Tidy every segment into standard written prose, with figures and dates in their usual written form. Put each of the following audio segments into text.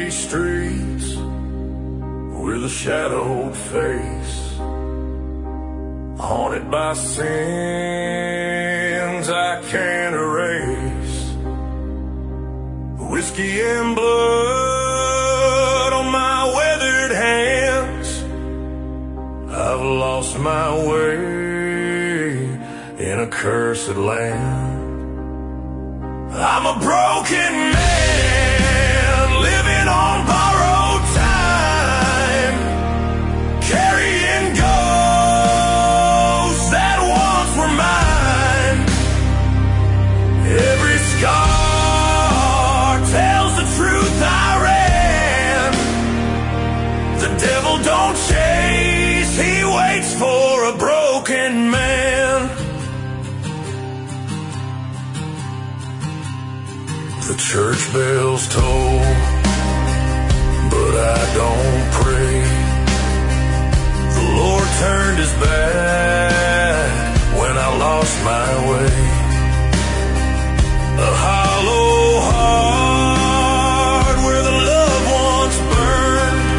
empty streets with a shadowed face, haunted by sins I can't erase. Whiskey and blood on my weathered hands. I've lost my way in a cursed land. I'm a broken man living on borrowed time, carrying ghosts that once were mine. Every scar tells the truth I ran. The devil don't chase, he waits for a broken man. The church bells toll, but I don't pray. The Lord turned his back when I lost my way. A hollow heart where the loved ones burned.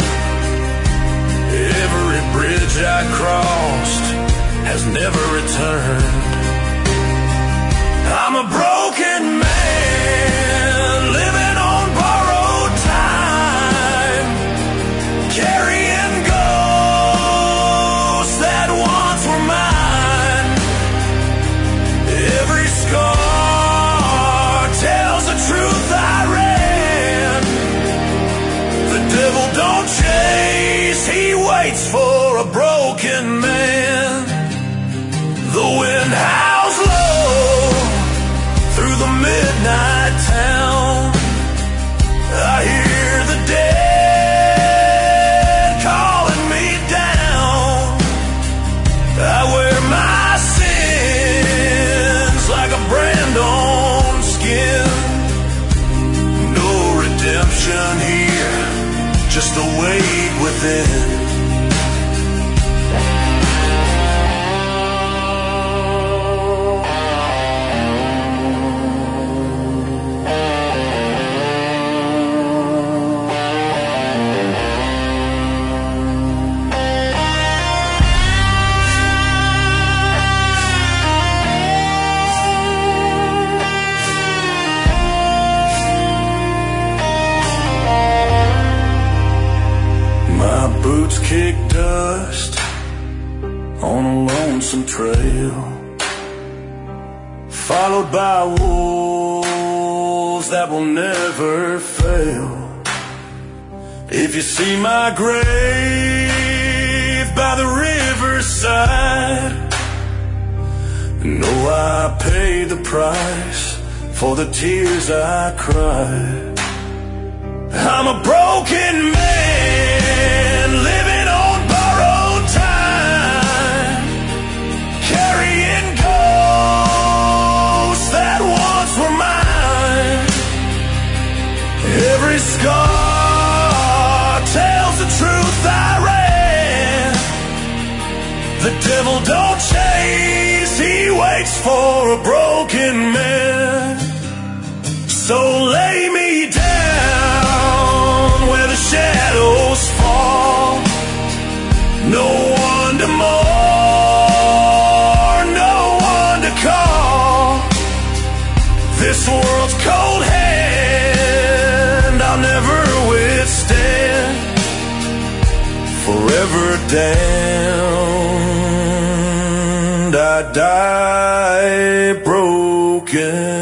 Every bridge I crossed has never returned. I'm a broken man living on borrowed time, carrying ghosts that once were mine. Every scar tells the truth I ran. The devil don't chase, he waits for a broken man. The wind howls low through the midnight town. I hear the dead calling me down. I wear my sins like a brand on skin. No redemption here, just a weight within. Boots kick dust on a lonesome trail, followed by wolves that will never fail. If you see my grave by the riverside, know I paid the price for the tears I cried. I'm a broken man living on borrowed time, carrying ghosts that once were mine. Every scar tells the truth I ran. The devil don't chase, he waits for a broken man. So lay me down where the shadows fall. No one to mourn, no one to call. This world's cold hand I'll never withstand. Forever damned, I die broken.